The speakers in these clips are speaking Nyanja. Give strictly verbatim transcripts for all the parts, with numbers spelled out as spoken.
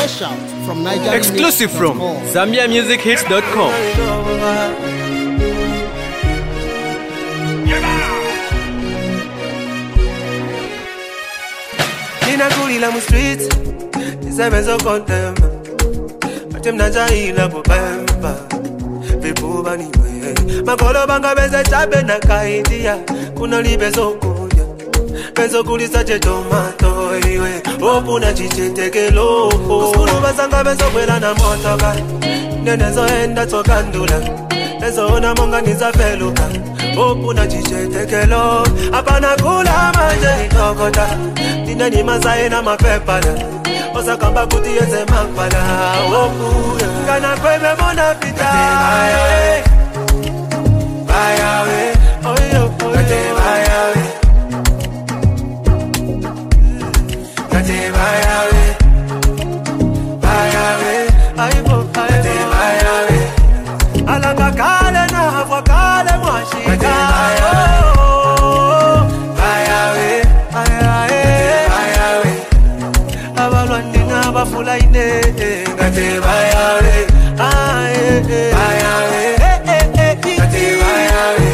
Fresh out from Nigeria. Exclusive from Zambia Music Hits dot com. Ninakulila mu street, nisebenza kontema. Matem najaila bobamba, vipuba niwe. Makolo banga beze chabe na kaidia, kuna libezo kuya. Benzo kulisa che tomato iwe, opuna chichetekelo. Kuskulu basanga benzo kwela na motoka, nenezo enda tokandula. Nezo ona monga niza feluka, opuna chichetekelo. Apana kula manje nitokota, nina ni mazae na mapepala. Osa kamba kuti yeze makpala, opuya. Kana kwebe mona pita, bayawe, bayawe, oyo, oyo. Kate bayawe, kate bayawe, bayawe, aibo, kate bayawe. Alanga kale na hafwa kale mwashika, kate bayawe, bayawe, bayawe, bayawe. Abalwandi na bafula ine, kate bayawe, aye, bayawe, kate bayawe.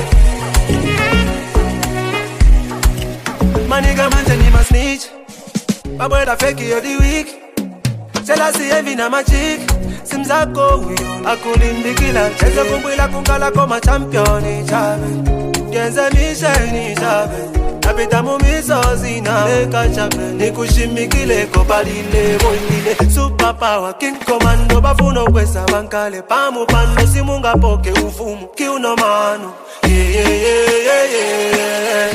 Maniga manje ni ma snitch, babwela fake yo di week. Sela si envy na magic, simzako huyo akulimbikila. Chezo kumbwila kungala koma championi chabe, yenze misheni chabe. Napita mumiso zina eka chabe, nikushimikile kobalile boindile. Super power, king commando, bafuno kwesa bankale. Pamu pando, simunga poke ufumu, kiuno mano. Yeah, yeah, yeah, yeah, yeah.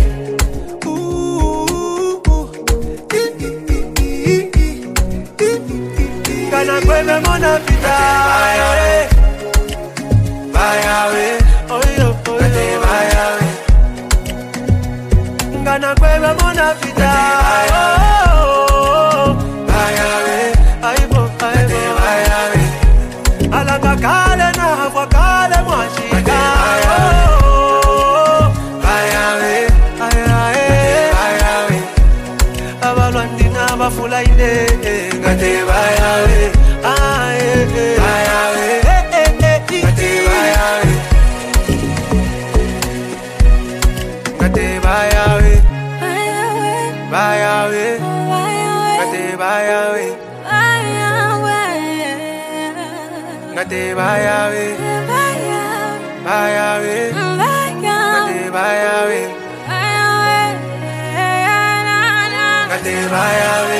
Kana kwebe mona pita, bayawe, bayawe, oyo, oyo. Kate bayawe, kana kwebe mona pita, oh, bayawe, aibo, aibo. Kate bayawe, alanga kale na hafwa kale mwashika, oh, bayawe, bayawe, bayawe. Abalwandi na bafula ine, kate bayawe, aye, bayawe, kate bayawe, kate bayawe, bayawe, kate bayawe, kate bayawe, bayawe, kate bayawe, kate bayawe.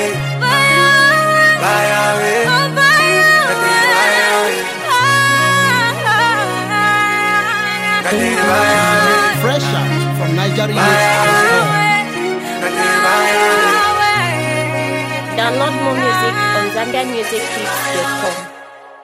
Fresh out from Nigeria. Download more music on Zambia Music Hits dot com.